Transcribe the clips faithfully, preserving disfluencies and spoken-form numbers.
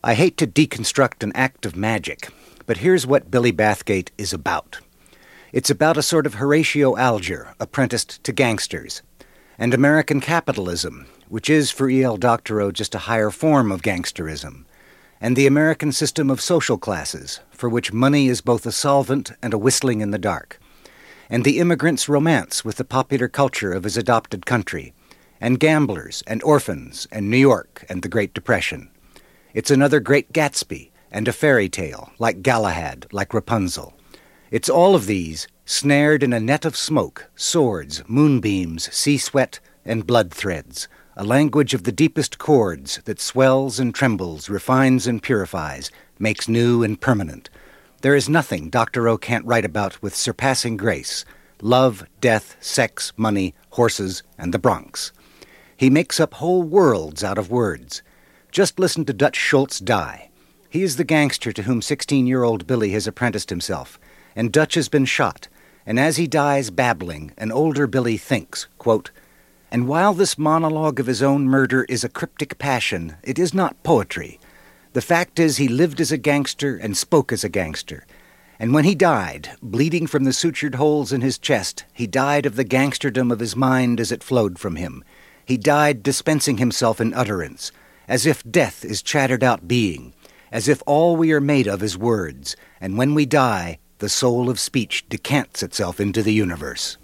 I hate to deconstruct an act of magic, but here's what Billy Bathgate is about. It's about a sort of Horatio Alger, apprenticed to gangsters, and American capitalism, which is for E L. Doctorow just a higher form of gangsterism, and the American system of social classes, for which money is both a solvent and a whistling in the dark, and the immigrant's romance with the popular culture of his adopted country, and gamblers and orphans and New York and the Great Depression. It's another Great Gatsby and a fairy tale, like Galahad, like Rapunzel. It's all of these, snared in a net of smoke, swords, moonbeams, sea sweat, and blood threads, a language of the deepest chords that swells and trembles, refines and purifies, makes new and permanent. There is nothing Doctorow can't write about with surpassing grace: love, death, sex, money, horses, and the Bronx. He makes up whole worlds out of words. Just listen to Dutch Schultz die. He is the gangster to whom sixteen-year-old Billy has apprenticed himself, and Dutch has been shot, and as he dies babbling, an older Billy thinks, quote, "And while this monologue of his own murder is a cryptic passion, it is not poetry. The fact is he lived as a gangster and spoke as a gangster. And when he died, bleeding from the sutured holes in his chest, he died of the gangsterdom of his mind as it flowed from him. He died dispensing himself in utterance, as if death is chattered-out being, as if all we are made of is words, and when we die, the soul of speech decants itself into the universe."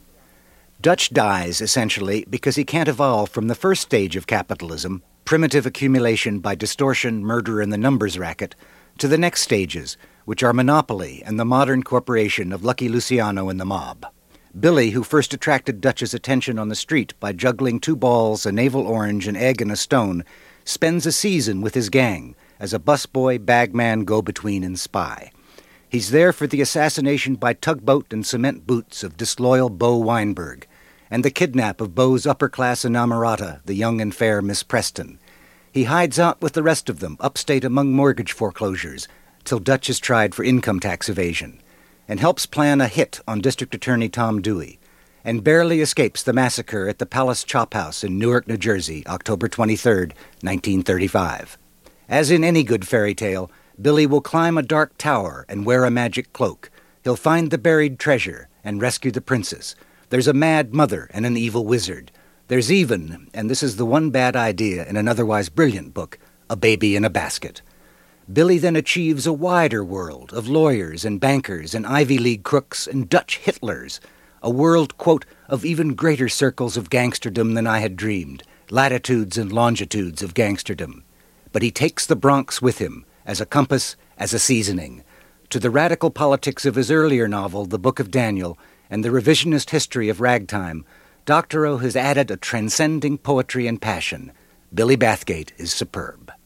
Dutch dies, essentially, because he can't evolve from the first stage of capitalism, primitive accumulation by distortion, murder, and the numbers racket, to the next stages, which are monopoly and the modern corporation of Lucky Luciano and the mob. Billy, who first attracted Dutch's attention on the street by juggling two balls, a navel orange, an egg, and a stone, spends a season with his gang as a busboy, bagman, go-between, and spy. He's there for the assassination by tugboat and cement boots of disloyal Bo Weinberg, and the kidnap of Bo's upper-class inamorata, the young and fair Miss Preston. He hides out with the rest of them, upstate among mortgage foreclosures, till Dutch is tried for income tax evasion, and helps plan a hit on District Attorney Tom Dewey, and barely escapes the massacre at the Palace Chop House in Newark, New Jersey, October twenty-third, nineteen thirty-five. As in any good fairy tale, Billy will climb a dark tower and wear a magic cloak. He'll find the buried treasure and rescue the princess. There's a mad mother and an evil wizard. There's even, and this is the one bad idea in an otherwise brilliant book, a baby in a basket. Billy then achieves a wider world of lawyers and bankers and Ivy League crooks and Dutch Hitlers, a world, quote, of even greater circles of gangsterdom than I had dreamed, latitudes and longitudes of gangsterdom. But he takes the Bronx with him, as a compass, as a seasoning. To the radical politics of his earlier novel, The Book of Daniel, and the revisionist history of ragtime, Doctorow has added a transcending poetry and passion. Billy Bathgate is superb.